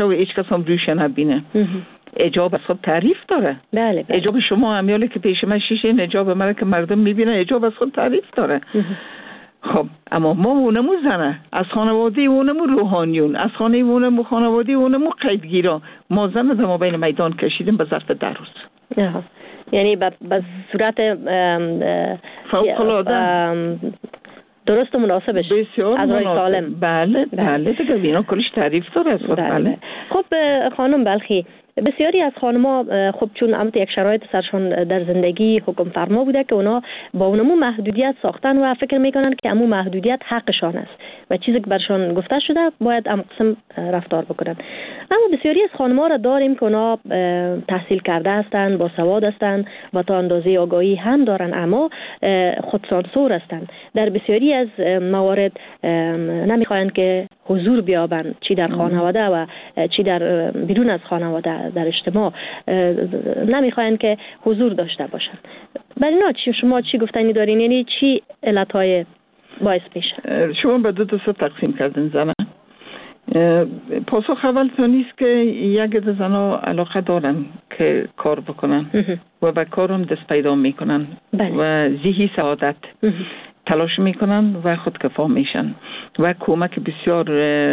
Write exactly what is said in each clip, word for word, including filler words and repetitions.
باشه و هیچ کس هم روش نبینه. حجاب از خود تعریف داره. بله بله. حجاب شما امیالی که پیش من شیشه حجاب مرا که مردم میبینه حجاب از خود تعریف داره. خب اما ما اونمو زنه از خانواده اونمو روحانیون از خانه اونمو خانواده اونمو قیدگیرا ما زنه در ما بین میدان کشیدیم به ظرف در روز. یعنی به صورت فوق العاده درست و مناسبش بسیار از رای سالم. بله بله دیگه اینا کلش تعریف داره از خود. بله. خب خانم بلخی بسیاری از خانم‌ها خب چون امت یک شرایط سرشان در زندگی حکم فرما بوده که اونا با اونمو محدودیت ساختن و فکر میکنن که امو محدودیت حقشان است و چیزی که برشان گفته شده باید ام قسم رفتار بکنن. اما بسیاری از خانم‌ها را داریم که اونا تحصیل کرده هستند، با سواد هستند و تا اندازه آگاهی هم دارن اما خودسانسور هستند. در بسیاری از موارد نمیخواهند که حضور بیابند، چی در خانواده و چی در بیرون از خانواده در اجتماع نمیخواهند که حضور داشته باشند. برای اینا شما چی گفتنی دارین؟ یعنی چی علتهای باعث میشه؟ شما به دو دسته تقسیم کردین زنه. پاسخ اول تو نیست که یک عده زنها علاقه دارن که کار بکنن و به کارم دست پیدا میکنن و ذهنی سعادت تلاش میکنن و خودکفا میشن و کمک بسیار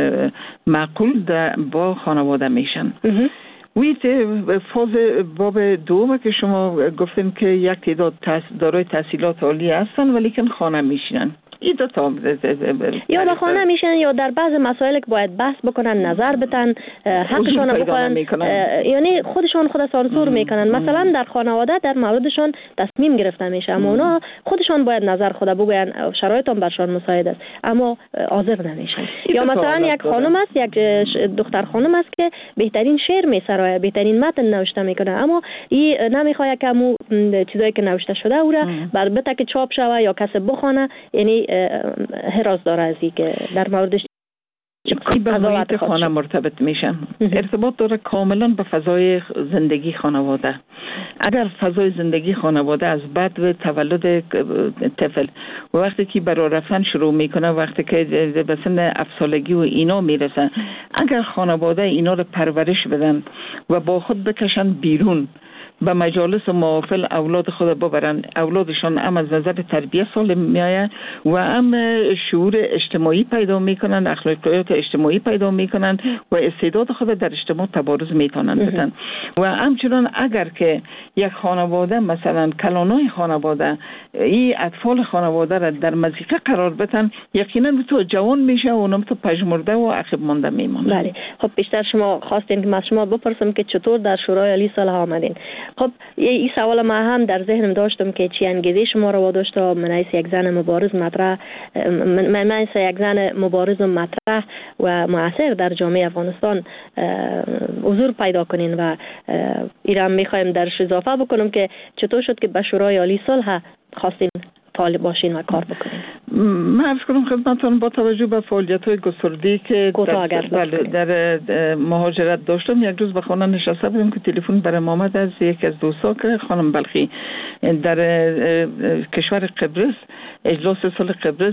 معقول با خانواده میشن. ویت فاز باب دوم که شما گفتین که یک تعداد دارای تحصیلات عالی هستن ولی که خانه میشینن ای دو تا یا به خانه میشن یا در بعض مسائل که باید بحث بکنن نظر بدن حقشون رو بخوان، یعنی خودشون خود سانسور میکنن. مثلا در خانواده در موردشون تصمیم گرفته میشه اما اونا خودشون باید نظر خود بگوین، شرایط هم برشان مساعد است اما حاضر نمیشن. یا مثلا یک خانم است، یک دختر خانم است که بهترین شعر میسرایه، بهترین متن نوشته میکنه اما این نمیخواد که مو چیزایی که نوشته شده او را البته که چاپ شوه یا کسی بخونه، یعنی حراس داره از این که در موردش به محیط خانه مرتبط میشن. ارتباط داره کاملا به فضای زندگی خانواده. اگر فضای زندگی خانواده از بعد و تولد طفل و وقتی که برای رفتن شروع میکنه، وقتی که به سن افسالگی و اینا میرسن، اگر خانواده اینا رو پرورش بدن و با خود بکشن بیرون به مجالس محافل اولاد خود ببرن، اولادشان هم از نظر تربیت سالم میآید و هم شعور اجتماعی پیدا میکنن، اخلاقیات اجتماعی پیدا میکنن و استعداد خود در اجتماع تبارز میتونن بدن. و همچنان اگر که یک خانواده مثلا کلانای خانواده این اطفال خانواده را در مزیقه قرار بدن، یقینا تو جوان میشه و اونم تو پژمرده و عقب مانده میمونه. بله. خب بیشتر شما خواستین که من شما بپرسم که چطور در شورای عالی صلح آمدین. خب این سوال ما هم در ذهنم داشتم که چی انگیزه شما رو واداشت تا من ایس یک زن مبارز مطرح من ایس یک زن مبارز مطرح و مؤثر در جامعه افغانستان حضور پیدا کنین و ایران میخوایم درش اضافه بکنم که چطور شد که به شورای عالی صلح خواستین فعال باشین و کار بکنین. من عرض کنم خدمتتون با توجه به فعالیت‌های گسترده‌ای که در, در, در مهاجرت داشتم، یک روز به خانه نشسته بودم که تلفن برام آمد از یک از دوستا که خانم بلخی در کشور قبرس اجلاس صلح قبرس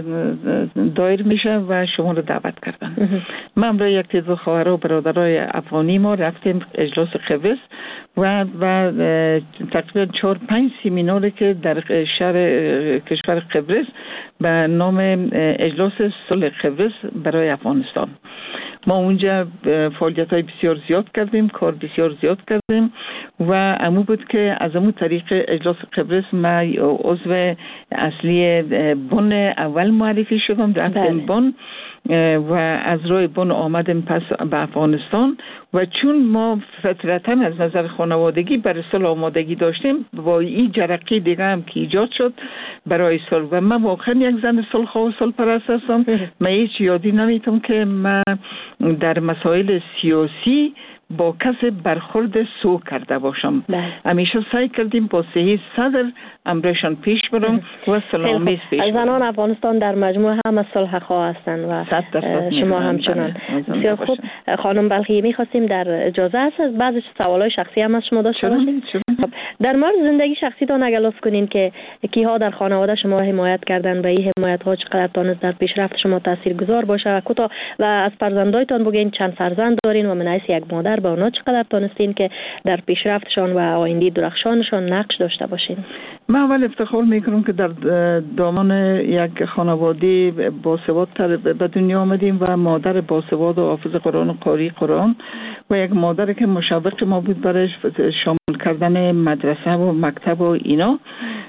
دایر میشه و شما رو دعوت کردن. من برای یک تعداد خواهرها و برادرای افغانی ما رفتیم اجلاس قبرس و و تقریبا چهار پنج سمیناری که در شهر کشور قبرس به نام اجلاس صلح قبرس برای افغانستان. ما اونجا فعالیت‌های بسیار زیاد کردیم، کار بسیار زیاد کردیم و امو بود که از امو طریق اجلاس قبرس ما عضو اصلی بن اول معرفی شدم، رفتیم بن و از روی بن آمدیم پس به افغانستان و چون ما فطرتاً از نظر خانوادگی برای صلح آمادگی داشتیم با این جرقه دیگه هم که ایجاد شد برای صلح و من واقعا یک زن صلح و صلح پرست هستم. من هیچ یادی نمیتونم که من در مسائل سیاسی با کسی برخورد سو کرده باشم. همیشه سعی کردیم با صحیح صدر امرشان پیش برم و سلامیز پیش برم. زنان افغانستان در مجموع هم صلح خواه هستند و شما همچنان. بسیار خوب. خانم بلخی میخواستیم در اجازه هست از بعض سوالای شخصی هم از شما داشته باشیم. در مورد زندگی شخصی تان اگر لطف کنین که کیها در خانواده شما حمایت کردن و این حمایت ها چقدر تانست در پیشرفت شما تاثیرگذار باشه کوتاه و از فرزندایتان بگین چند فرزند دارین و من حیث یک مادر با اونا چقدر تانستین که در پیشرفتشان و آینده درخشانشان نقش داشته باشین؟ من اول افتخار میکنم که در دامان یک خانواده باسواد به دنیا آمدیم و مادر باسواد و حافظ قرآن و قاری قرآن و یک مادر که مشوق ما بود برای شامل کردن مدرسه و مکتب و اینا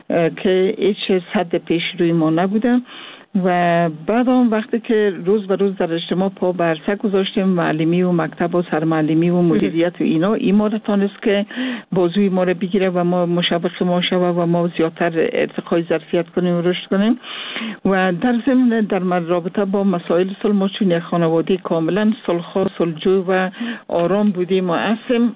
که هیچ صد پیش روی ما نبوده. و بعد آن وقتی که روز به روز در اجتماع پا برسه گذاشتیم، معلمی و مکتب و سرمعلمی و مدیریت و اینا این ما را تانست که بازوی ما را بگیره و ما مشوق ما شوه و ما زیادتر ارتقای ظرفیت کنیم و رشد کنیم. و در ضمن در رابطه با مسائل صلح ما چون یک خانواده کاملا صلح‌خواه، صلحجو و آرام بودیم و اصلا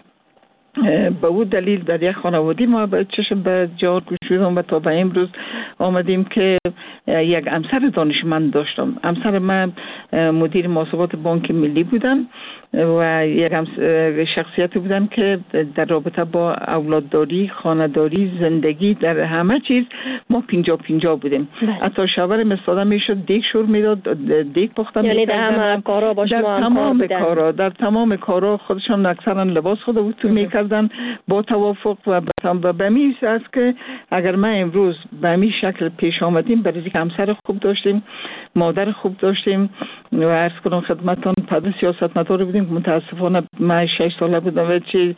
به او دلیل در یک خانواده ما به چشم به جهاد گشودم و تا به امروز آمدیم که یک همسر دانشمند داشتم. همسر من مدیر محاسبات بانک ملی بودن و یک شخصیت بودن که در رابطه با اولادداری، خانه‌داری، زندگی در همه چیز ما پینجا پینجا بودیم. حتی شاور مستاده میشد دیگ شور میداد، دیگ پخته میکردن. یعنی در همه کارا با شما در تمام کارا در تمام کارا خودشان اکثرا لباس خود بود میکردن با توافق و به میز است که اگر ما امروز به همین شکل پیش آمدیم برای که همسر خوب داشتیم، مادر خوب داشتیم و عرض کنم خدمتتان پدر سیاستمدار بودیم. متاسفانه من شش ساله بودم و چه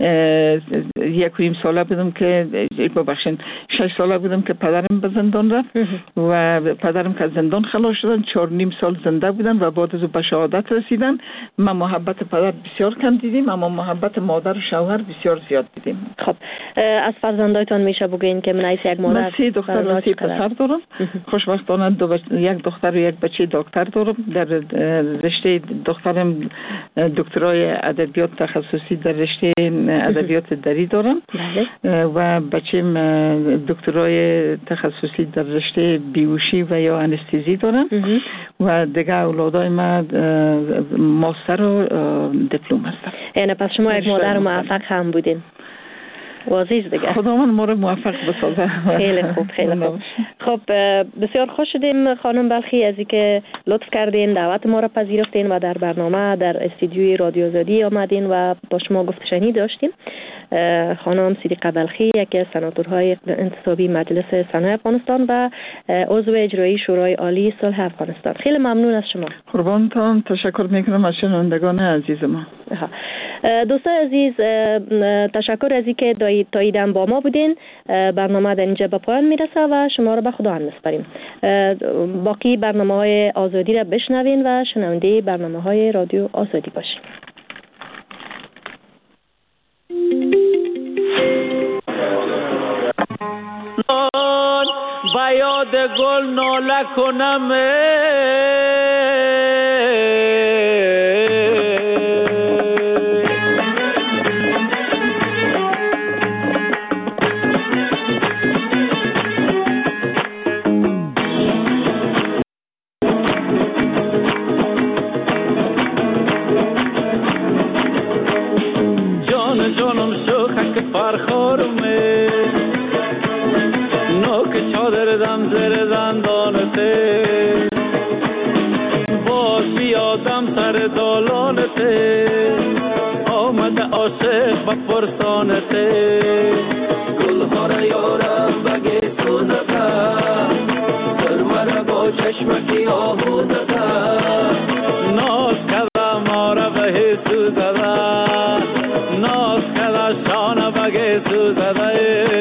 یک و نیم ساله بودم که ببخشین شش ساله بودم که پدرم به زندان رفت و پدرم که زندان خلاص شدن، چهار نیم سال زنده بودن و بعد از او به شهادت رسیدن. ما محبت پدر بسیار کم دیدیم اما محبت مادر و شوهر بسیار زیاد دیدیم. خب از فرزندایتان میشه بگین که من ایس یک مادر من سه دختر و سه پسر دارم. خوشبختانه دو بچ... یک دختر و یک بچه دکتر دارم. در رشته دخترم دکترای ادبیات تخصصی در رشته ادبیات دری دارم و بچه‌م دکترای تخصصی در رشته بیوشی و یا انستزی دارم و دیگه اولادای من ماستر و دیپلم هستن. یعنی پس شما یک مادر موفق هم بودین. عزیز دیگه خداوند ما رو موفق بسازه. خیلی خوب خیلی خوب. خب بسیار خوش شدیم خانم بلخی از اینکه لطف کردین دعوت ما را پذیرفتین و در برنامه در استودیوی رادیو آزادی آمدین و با شما گفت شنید داشتیم. خانم صدیقه بلخی یکی از سناتورهای انتصابی مجلس سنای افغانستان و عضو اجرایی شورای عالی صلح افغانستان. خیلی ممنون از شما. قربانتان، تشکر میکنم از شنوندگان عزیز ما. دوستان عزیز تشکر از اینکه تاییدن با ما بودین. برنامه در اینجا به پایان میرسه و شما را به خدا هم میسپاریم. باقی برنامه های آزادی را بشنوین و شنونده برنامه های رادیو آزادی باشین. با یاد گل ناله کنم جان جانم شوخک فرخارمه نوک چادر دم زر زندانته باز بیادم سر دالانته آمده عاشق و پرسانته گلها را یارم بگی سوزده سرمه با چشمکی آهوزده ناز کده ما را به سوزده ناز کده شانه بگی سوزده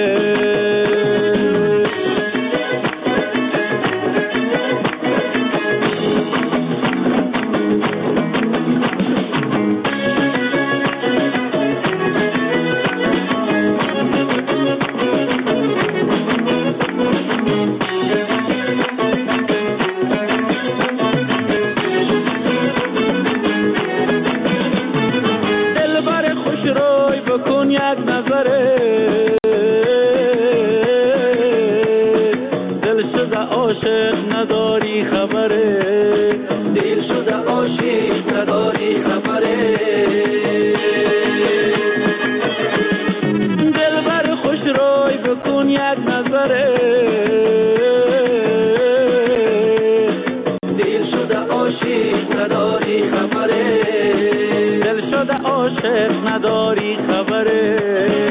دل آمده عاشق نداری خبره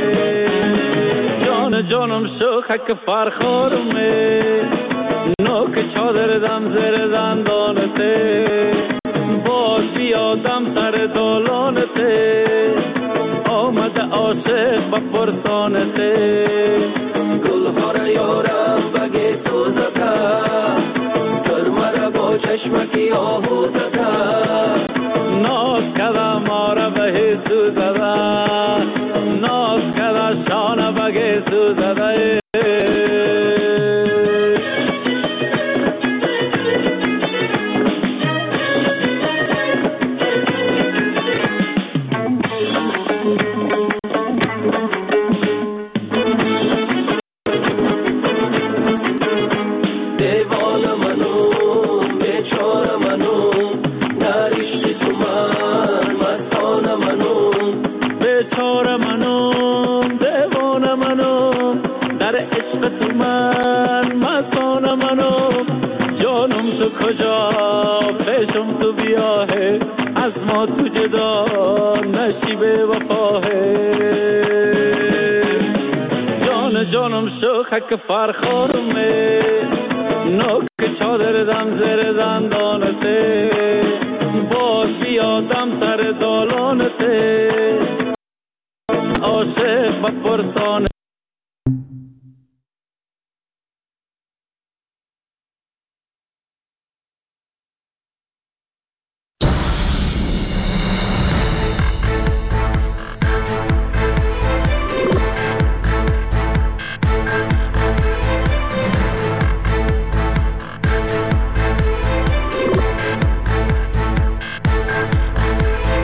جان جانم شوخک فرخارمه نوک چادر دم زیر زندانته باز بیادم سر دالانته آمده عاشق با پرسانته گلها را یارم بگه تو زده کرمه با چشمکی آهو زده ناز کده ما را به سو زده ناز کده شانه بگه سو زده کجا پیشم تو بیاهه از ما تو جدا نشیب وفاهه جان جانم شوخک فرخارمه نوک چادر دم زیر زندانته باز بیادم سر دالانته عاشق و پرسانه